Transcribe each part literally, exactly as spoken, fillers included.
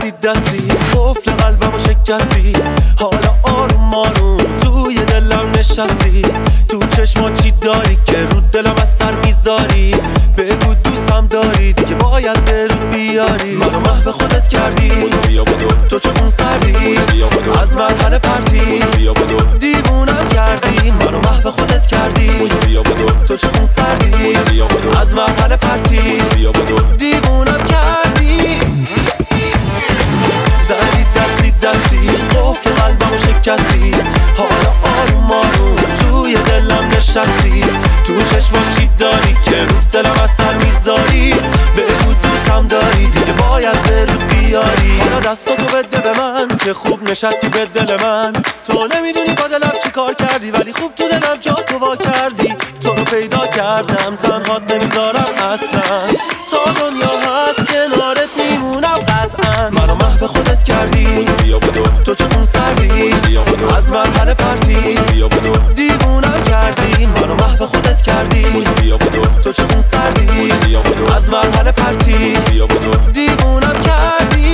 دستی دستی قفل قلبمو شکستی، حالا آروم آروم توی دلم نشستی. تو چشما چی داری که رو دلم از سر میذاری؟ بگو دوستم داری دیگه باید به رود بیاری. منو محو خودت کردی، بیا بدو تو چه خون سردی، بیا بدو از مرحله پرتی، بیا بدو دیوونم کردی. منو محو خودت کردی، بیا بدو تو چه خون سردی، بیا بدو از مرحله پرتی، بیا بدو دیوونم کردی. زدی دستی دستی قفل قلبمو شکستی، حالا آروم آروم توی دلم نشستی. تو چشما چی داری که رو دلم از سر میذاری؟ بگو دوستم داری دیگه باید به رود بیاری. حالا دستاتو بده به من که خوب نشستی به دل من. تو نمیدونی با دلم چی کار کردی، ولی خوب تو دلم جا تو وا کردی. تو رو پیدا کردم تنهات نمیذارم اصلا، تا دنیا هست کنارت میمونم قطعا. منو محو خودت کردی، بیا بدو تو چه خون سردی، بیا بدو از مرحله پرتی، بیا بدو دیوونم کردی. منو محو خودت کردی، بیا بدو تو چه خون سردی، بیا بدو از مرحله پرتی، بیا بدو دیوونم کردی.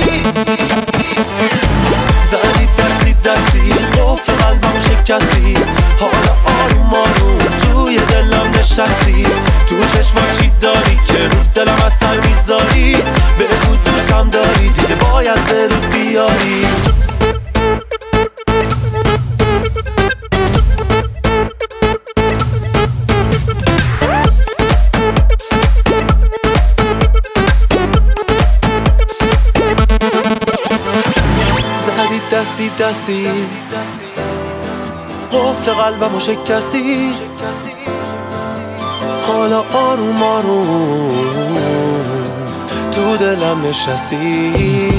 زدی دستی دستی قفل قلبمو شکستی، حالا آروم آروم توی دلم نشستی. تو چشما چی داری که رو دلم از سر میذاری؟ بگو دوستم داری دیگه باید به رود بیاری. زدی دستی دستی قفل قلبمو شکستی، حالا آروم آروم تو دلم نشستی.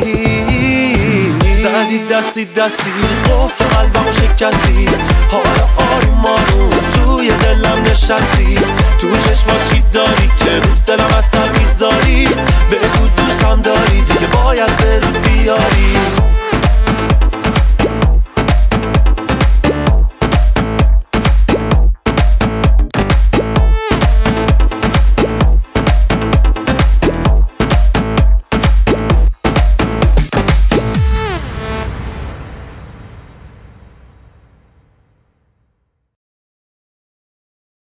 زدی دستی دستی قفل قلبمو شکستی، حالا آروم آروم توی دلم نشستی. تو چشما چی داری که رو دلم از سر